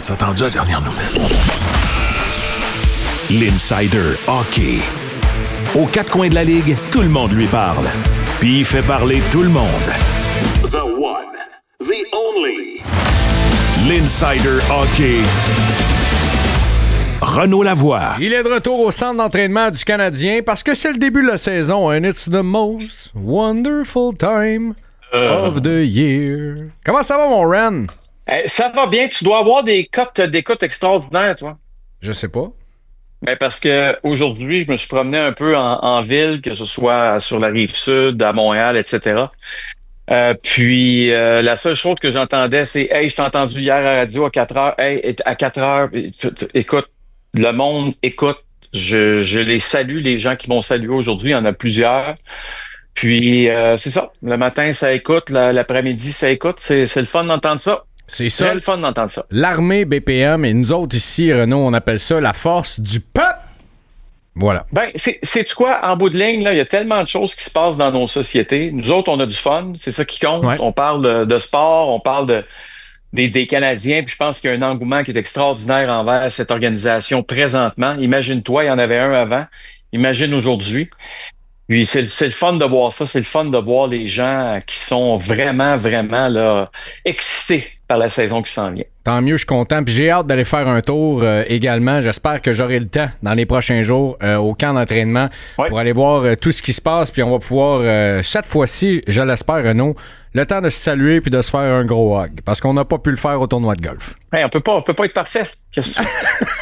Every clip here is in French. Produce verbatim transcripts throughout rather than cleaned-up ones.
As-tu attendu la dernière nouvelle? L'Insider Hockey. Aux quatre coins de la Ligue, tout le monde lui parle. Puis il fait parler tout le monde. The one, the only. L'Insider Hockey. Renaud Lavoie. Il est de retour au centre d'entraînement du Canadien parce que c'est le début de la saison and it's the most wonderful time euh... of the year. Comment ça va, mon Ren? Eh, ça va bien. Tu dois avoir des cotes d'écoute extraordinaires, toi. Je sais pas. Ben parce que aujourd'hui, je me suis promené un peu en, en ville, que ce soit sur la rive sud, à Montréal, et cetera. Euh, puis euh, la seule chose que j'entendais, c'est Hey, je t'ai entendu hier à la radio à quatre heures. Hey, à quatre heures, écoute, le monde écoute. Je, je les salue, les gens qui m'ont salué aujourd'hui, il y en a plusieurs. Puis euh, c'est ça. Le matin, ça écoute, la, l'après-midi, ça écoute. C'est, c'est le fun d'entendre ça. C'est ça. C'est le fun d'entendre ça. L'armée B P M et nous autres ici, Renaud, on appelle ça la force du peuple. Voilà. Ben, c'est, c'est-tu quoi, en bout de ligne, là, il y a tellement de choses qui se passent dans nos sociétés. Nous autres, on a du fun, c'est ça qui compte. Ouais. On parle de, de sport, on parle de, des, des Canadiens, puis je pense qu'il y a un engouement qui est extraordinaire envers cette organisation présentement. Imagine-toi, il y en avait un avant. Imagine aujourd'hui. Puis c'est, c'est le fun de voir ça, c'est le fun de voir les gens qui sont vraiment, vraiment là excités par la saison qui s'en vient. Tant mieux, je suis content. Puis j'ai hâte d'aller faire un tour euh, également. J'espère que j'aurai le temps dans les prochains jours euh, au camp d'entraînement ouais. pour aller voir euh, tout ce qui se passe. Puis on va pouvoir, euh, cette fois-ci, je l'espère, Renaud, le temps de se saluer puis de se faire un gros hug. Parce qu'on n'a pas pu le faire au tournoi de golf. Hey, on peut pas, on peut pas être parfait. Qu'est-ce que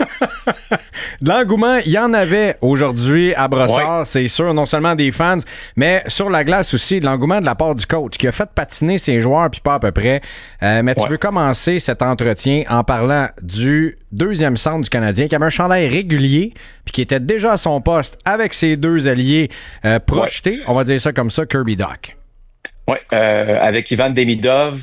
de l'engouement, il y en avait aujourd'hui à Brossard, ouais. c'est sûr, non seulement des fans, mais sur la glace aussi, de l'engouement de la part du coach qui a fait patiner ses joueurs, puis pas à peu près. Euh, mais tu ouais. veux commencer cet entretien en parlant du deuxième centre du Canadien qui avait un chandail régulier, puis qui était déjà à son poste avec ses deux alliés euh, projetés, ouais. on va dire ça comme ça, Kirby Dach. Oui, euh, avec Ivan Demidov,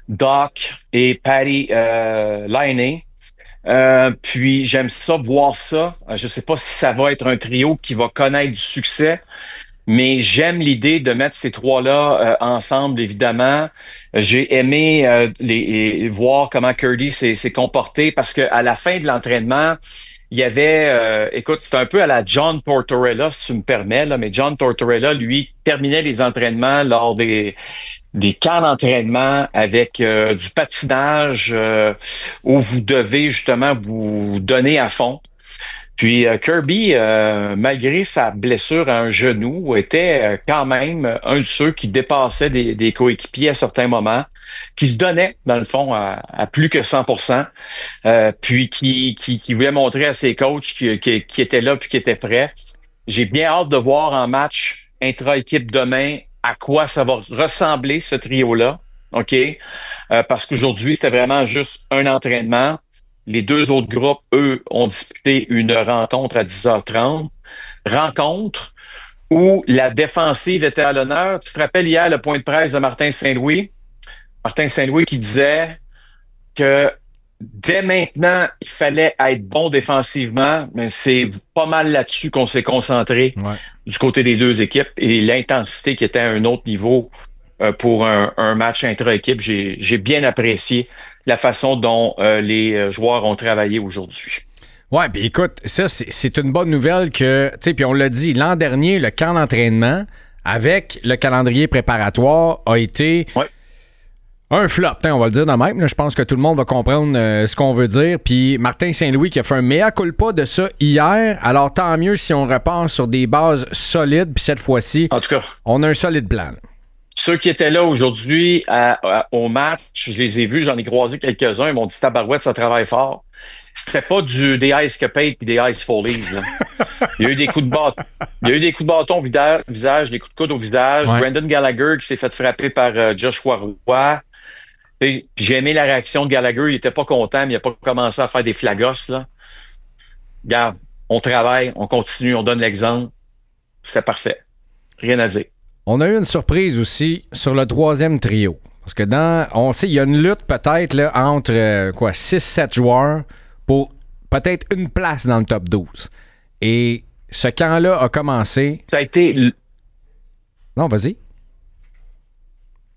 Doc et Patty euh, Laine. Euh, puis j'aime ça, voir ça. Je sais pas si ça va être un trio qui va connaître du succès, mais j'aime l'idée de mettre ces trois-là euh, ensemble, évidemment. J'ai aimé euh, les, les voir comment Kirby s'est, s'est comporté parce que à la fin de l'entraînement, il y avait, euh, écoute, c'était un peu à la John Tortorella, si tu me permets, là, mais John Tortorella, lui, terminait les entraînements lors des des camps d'entraînement avec euh, du patinage euh, où vous devez justement vous donner à fond. Puis euh, Kirby, euh, malgré sa blessure à un genou, était euh, quand même un de ceux qui dépassait des, des coéquipiers à certains moments, qui se donnait, dans le fond, à, à plus que cent pour cent, euh, puis qui, qui, qui voulait montrer à ses coachs qui, qui, qui étaient là puis qui étaient prêts. J'ai bien hâte de voir en match intra-équipe demain à quoi ça va ressembler, ce trio-là, OK? Euh, parce qu'aujourd'hui, c'était vraiment juste un entraînement. Les deux autres groupes, eux, ont disputé une rencontre à dix heures trente. Rencontre où la défensive était à l'honneur. Tu te rappelles hier le point de presse de Martin Saint-Louis? Martin Saint-Louis qui disait que dès maintenant, il fallait être bon défensivement, mais c'est pas mal là-dessus qu'on s'est concentré ouais. du côté des deux équipes et l'intensité qui était à un autre niveau euh, pour un, un match intra-équipe. J'ai, j'ai bien apprécié la façon dont euh, les joueurs ont travaillé aujourd'hui. Ouais, puis écoute, ça, c'est, c'est une bonne nouvelle que, tu sais, puis on l'a dit, l'an dernier, le camp d'entraînement avec le calendrier préparatoire a été... Ouais. Un flop, on va le dire de même. Là, je pense que tout le monde va comprendre euh, ce qu'on veut dire. Puis Martin Saint-Louis qui a fait un mea culpa de ça hier. Alors tant mieux si on repart sur des bases solides. Puis cette fois-ci, en tout cas, on a un solide plan. Ceux qui étaient là aujourd'hui à, à, au match, je les ai vus, j'en ai croisé quelques-uns. Ils m'ont dit tabarouette, ça travaille fort. C'était pas du des ice capades puis des ice follies. Là. Il y a eu des coups de bâton, il y a eu des coups de bâton au visage, des coups de coude au visage. Ouais. Brendan Gallagher qui s'est fait frapper par euh, Joshua Roy. Puis j'ai aimé la réaction de Gallagher. Il était pas content, mais il a pas commencé à faire des flagosses, là. Regarde, on travaille, on continue, on donne l'exemple. C'est parfait. Rien à dire. On a eu une surprise aussi sur le troisième trio. Parce que dans, on sait, il y a une lutte peut-être là, entre euh, quoi, six sept joueurs pour peut-être une place dans le top douze. Et ce camp-là a commencé. Ça a été. Non, vas-y.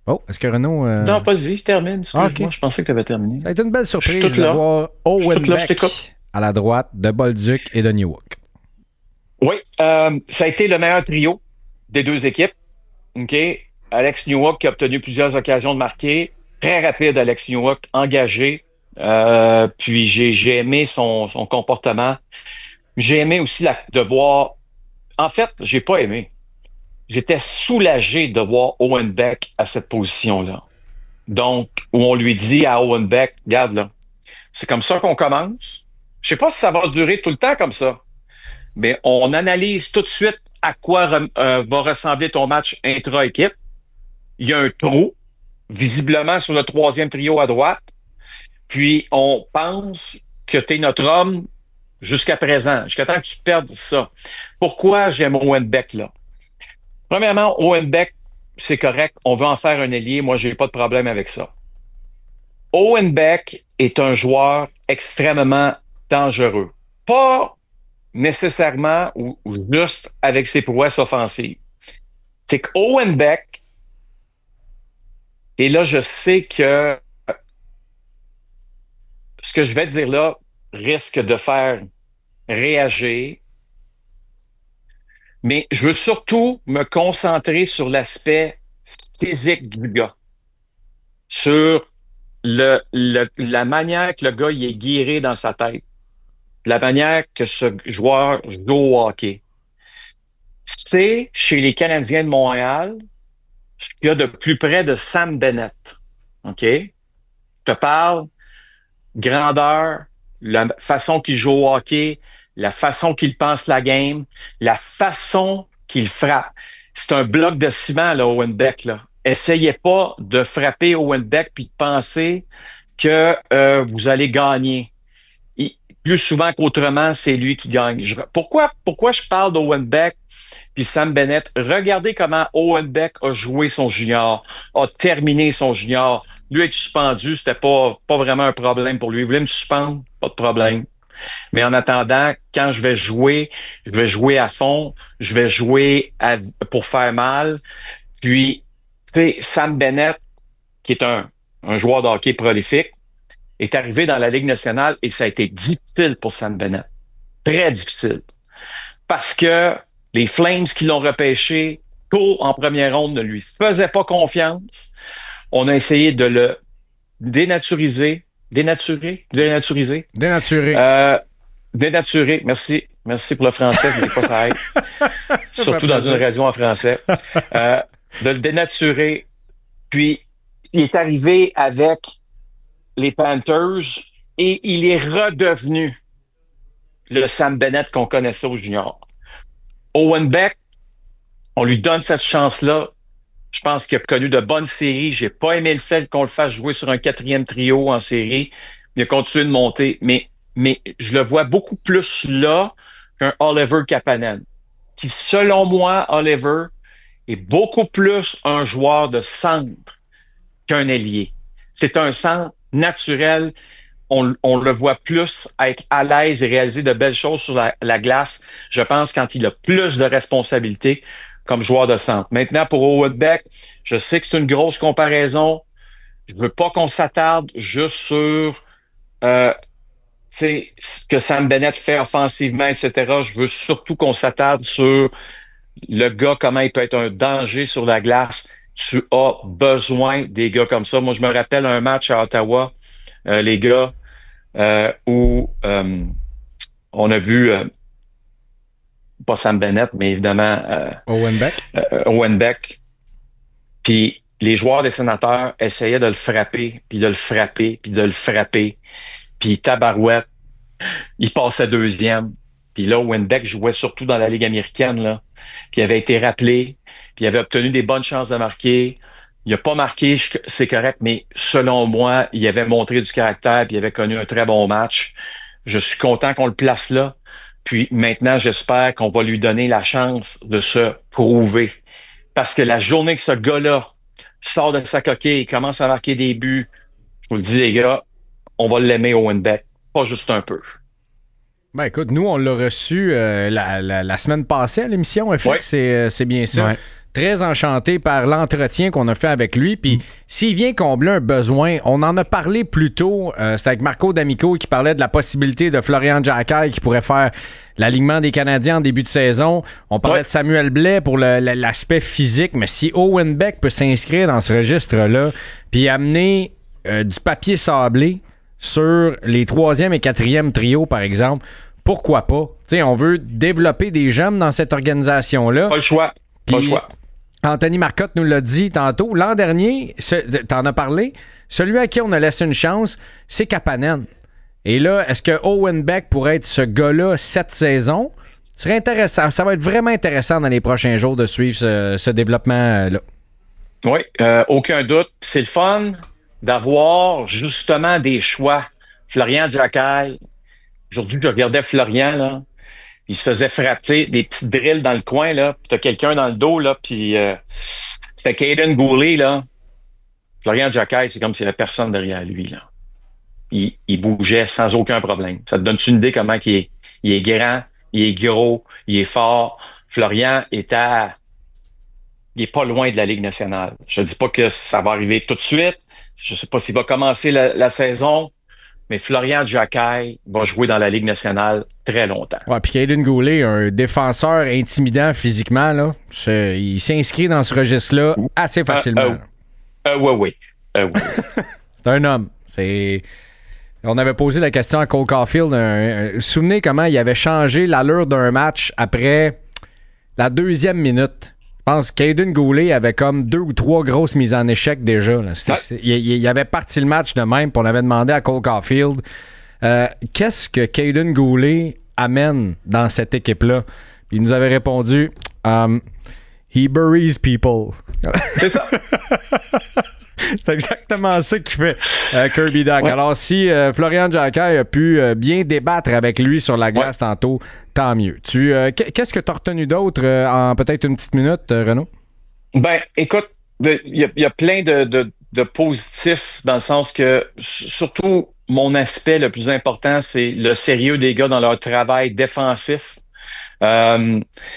Oh, est-ce que Renaud... Euh... Non, vas-y, termine. Excuse-moi, ah, okay. Je pensais que tu avais terminé. Ça a été une belle surprise de voir Owen Beck à la droite de Bolduc et de Newhook. Oui, euh, ça a été le meilleur trio des deux équipes. OK? Alex Newhook qui a obtenu plusieurs occasions de marquer. Très rapide, Alex Newhook, engagé. Euh, puis j'ai, j'ai aimé son, son comportement. J'ai aimé aussi la, de voir... En fait, j'ai pas aimé. J'étais soulagé de voir Owen Beck à cette position-là. Donc, où on lui dit à Owen Beck, regarde là, c'est comme ça qu'on commence. Je sais pas si ça va durer tout le temps comme ça, mais on analyse tout de suite à quoi re, euh, va ressembler ton match intra-équipe. Il y a un trou, visiblement sur le troisième trio à droite. Puis, on pense que tu es notre homme jusqu'à présent, jusqu'à temps que tu perdes ça. Pourquoi j'aime Owen Beck là? Premièrement, Owen Beck, c'est correct. On veut en faire un ailier. Moi, j'ai pas de problème avec ça. Owen Beck est un joueur extrêmement dangereux. Pas nécessairement ou, ou juste avec ses prouesses offensives. C'est que Owen Beck, et là, je sais que ce que je vais dire là risque de faire réagir, mais je veux surtout me concentrer sur l'aspect physique du gars, sur le, le, la manière que le gars il est guéri dans sa tête, la manière que ce joueur joue au hockey. C'est chez les Canadiens de Montréal ce qu'il y a de plus près de Sam Bennett. OK? Je te parle grandeur, la façon qu'il joue au hockey, la façon qu'il pense la game, la façon qu'il frappe. C'est un bloc de ciment, là, Owen Beck, là. Essayez pas de frapper Owen Beck puis de penser que euh, vous allez gagner. Il, plus souvent qu'autrement, c'est lui qui gagne. Je, pourquoi, pourquoi je parle d'Owen Beck puis Sam Bennett? Regardez comment Owen Beck a joué son junior, a terminé son junior. Lui être suspendu, c'était pas, pas vraiment un problème pour lui. Il voulait me suspendre, pas de problème. Mais en attendant, quand je vais jouer, je vais jouer à fond, je vais jouer à, pour faire mal. Puis, tu sais, Sam Bennett, qui est un, un joueur de hockey prolifique, est arrivé dans la Ligue nationale et ça a été difficile pour Sam Bennett. Très difficile. Parce que les Flames qui l'ont repêché tôt en première ronde ne lui faisaient pas confiance. On a essayé de le dénaturiser. Dénaturer? Dénaturiser? Dénaturer. Euh, dénaturer. Merci. Merci pour le français. Je ne sais pas ça aide. Surtout dans une radio en français. Euh, de le dénaturer. Puis, il est arrivé avec les Panthers et il est redevenu le Sam Bennett qu'on connaissait au junior. Owen Beck, on lui donne cette chance-là. Je pense qu'il a connu de bonnes séries. J'ai pas aimé le fait qu'on le fasse jouer sur un quatrième trio en série. Il a continué de monter, mais, mais je le vois beaucoup plus là qu'un Oliver Kapanen, qui, selon moi, Oliver, est beaucoup plus un joueur de centre qu'un ailier. C'est un centre naturel. On, on le voit plus être à l'aise et réaliser de belles choses sur la, la glace, je pense, quand il a plus de responsabilités comme joueur de centre. Maintenant, pour Owen Beck, je sais que c'est une grosse comparaison. Je veux pas qu'on s'attarde juste sur euh, ce que Sam Bennett fait offensivement, et cetera. Je veux surtout qu'on s'attarde sur le gars, comment il peut être un danger sur la glace. Tu as besoin des gars comme ça. Moi, je me rappelle un match à Ottawa, euh, les gars, euh, où euh, on a vu... Euh, pas Sam Bennett, mais évidemment euh, Owen Beck. Euh, Owen Beck. Puis les joueurs des Sénateurs essayaient de le frapper, puis de le frapper, puis de le frapper. Puis tabarouette, il passait deuxième. Puis là, Owen Beck jouait surtout dans la Ligue américaine, là. Puis il avait été rappelé, puis il avait obtenu des bonnes chances de marquer. Il n'a pas marqué, c'est correct, mais selon moi, il avait montré du caractère, puis il avait connu un très bon match. Je suis content qu'on le place là. Puis maintenant, j'espère qu'on va lui donner la chance de se prouver. Parce que la journée que ce gars-là sort de sa coquille et commence à marquer des buts, je vous le dis, les gars, on va l'aimer, Owen Beck. Pas juste un peu. Ben écoute, nous, on l'a reçu euh, la, la, la semaine passée à l'émission. F X, ouais. c'est, c'est bien ça. Ouais. très enchanté par l'entretien qu'on a fait avec lui. Puis, mm. s'il vient combler un besoin, on en a parlé plus tôt. Euh, c'était avec Marco D'Amico qui parlait de la possibilité de Florian Giaccai qui pourrait faire l'alignement des Canadiens en début de saison. On parlait ouais. de Samuel Blais pour le, le, l'aspect physique. Mais si Owen Beck peut s'inscrire dans ce registre-là, puis amener euh, du papier sablé sur les troisième et quatrième trios, par exemple, pourquoi pas? T'sais, on veut développer des jeunes dans cette organisation-là. Pas le choix. Pas le choix. Anthony Marcotte nous l'a dit tantôt. L'an dernier, ce, t'en as parlé, celui à qui on a laissé une chance, c'est Kapanen. Et là, est-ce que Owen Beck pourrait être ce gars-là cette saison? Ce serait intéressant. Ça va être vraiment intéressant dans les prochains jours de suivre ce, ce développement-là. Oui, euh, aucun doute. C'est le fun d'avoir justement des choix. Florian Giaccai. Aujourd'hui, je regardais Florian, là. Il se faisait frapper des petites drills dans le coin, là. Puis t'as quelqu'un dans le dos, là. Puis euh, c'était Caden Goulet, là. Florian Giaccai, c'est comme s'il n'y avait personne derrière lui, là. Il, il bougeait sans aucun problème. Ça te donne-tu une idée comment il est, il est grand, il est gros, il est fort. Florian est à... Il est pas loin de la Ligue nationale. Je dis pas que ça va arriver tout de suite. Je sais pas s'il va commencer la, la saison. Mais Florian Giaccai va jouer dans la Ligue nationale très longtemps. Ouais, puis Caden Goulet, un défenseur intimidant physiquement, là, c'est, il s'inscrit dans ce registre-là assez facilement. Euh, euh, euh, oui, oui. Euh, oui. C'est un homme. C'est... On avait posé la question à Cole Caulfield. Un, un, souvenez comment il avait changé l'allure d'un match après la deuxième minute. Je pense que Caden Goulet avait comme deux ou trois grosses mises en échec déjà. Là. C'était, ouais. il, il avait parti le match de même, puis on avait demandé à Cole Caulfield euh, qu'est-ce que Caden Goulet amène dans cette équipe-là. Puis il nous avait répondu um, He buries people. C'est ça. C'est exactement ça qu'il fait euh, Kirby Dach. Ouais. Alors si euh, Florian Giaccai a pu euh, bien débattre avec lui sur la glace ouais. tantôt, tant mieux. Tu, euh, qu'est-ce que tu as retenu d'autre euh, en peut-être une petite minute, euh, Renaud? Ben, écoute, il y, y a plein de, de, de positifs dans le sens que, surtout, mon aspect le plus important, c'est le sérieux des gars dans leur travail défensif. Euh,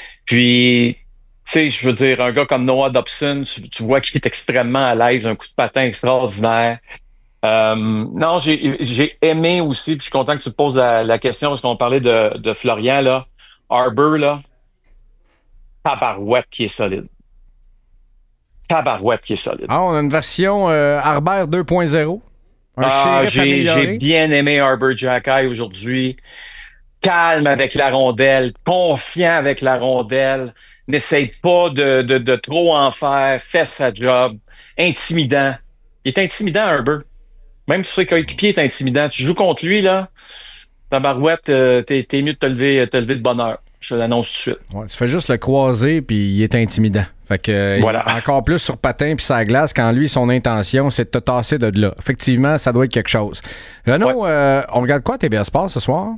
puis... Tu sais, je veux dire, un gars comme Noah Dobson, tu, tu vois qu'il est extrêmement à l'aise, un coup de patin extraordinaire. Euh, non, j'ai, j'ai aimé aussi, puis je suis content que tu te poses la, la question parce qu'on parlait de, de Florian, là. Harbour, là. Tabarouette qui est solide. Tabarouette qui est solide. Ah, on a une version euh, Harbert deux point zéro. Un ah, j'ai, j'ai bien aimé Harbour Giaccai aujourd'hui. Calme avec la rondelle, confiant avec la rondelle. N'essaye pas de, de, de trop en faire, fait sa job, intimidant. Il est intimidant, Herbert. Même si ses coéquipiers est intimidant. Tu joues contre lui, là, ta barouette, euh, t'es, t'es mieux de te lever, te lever de bonne heure. Je te l'annonce tout de suite. Ouais, tu fais juste le croiser, puis il est intimidant. Fait que, euh, voilà. Il, encore plus sur patin puis sa glace, quand lui, son intention, c'est de te tasser de là. Effectivement, ça doit être quelque chose. Renaud, ouais. euh, on regarde quoi à T V S Sport ce soir?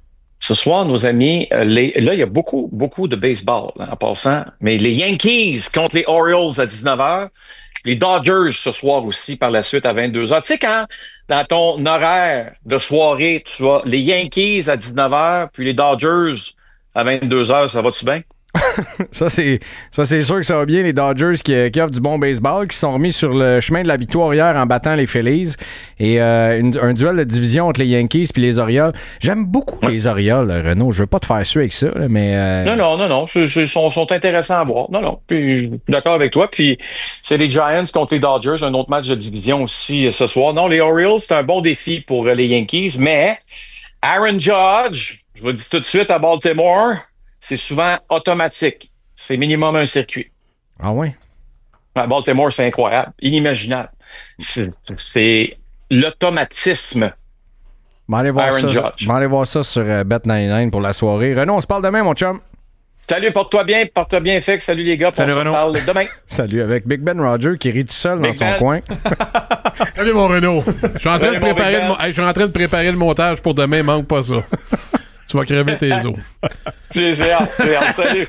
Ce soir, nos amis, les, là, il y a beaucoup, beaucoup de baseball hein, en passant, mais les Yankees contre les Orioles à dix-neuf heures, les Dodgers ce soir aussi par la suite à vingt-deux heures. Tu sais, quand dans ton horaire de soirée, tu as les Yankees à dix-neuf heures, puis les Dodgers à vingt-deux heures, ça va-tu bien? ça, c'est, ça, c'est sûr que ça va bien. Les Dodgers qui, qui offrent du bon baseball, qui sont remis sur le chemin de la victoire hier en battant les Phillies. Et euh, une, un duel de division entre les Yankees et les Orioles. J'aime beaucoup ouais. les Orioles, Renaud. Je veux pas te faire suer avec ça, là, mais... Euh... Non, non, non, non. Ils sont, sont intéressants à voir. Non, non. Puis, je suis d'accord avec toi. Puis, c'est les Giants contre les Dodgers. Un autre match de division aussi ce soir. Non, les Orioles, c'est un bon défi pour les Yankees. Mais Aaron Judge, je vous le dis tout de suite à Baltimore... C'est souvent automatique. C'est minimum un circuit. Ah ouais? À Baltimore, c'est incroyable. Inimaginable. C'est, c'est l'automatisme. Je vais aller voir Aaron ça. Judge. Je vais aller voir ça sur euh, Bet quatre-vingt-dix-neuf pour la soirée. Renaud, on se parle demain, mon chum. Salut, porte-toi bien. Porte-toi bien, Fix. Salut, les gars. Salut, on Renaud. se parle demain. Salut, avec Big Ben Roger qui rit tout seul Big dans Ben. Son coin. Salut, mon Renaud. Je suis en train, Salut, de préparer le, hey, je suis en train de préparer le montage pour demain. Manque pas ça. Tu vas crever tes os. J'ai hâte, j'ai hâte. Salut.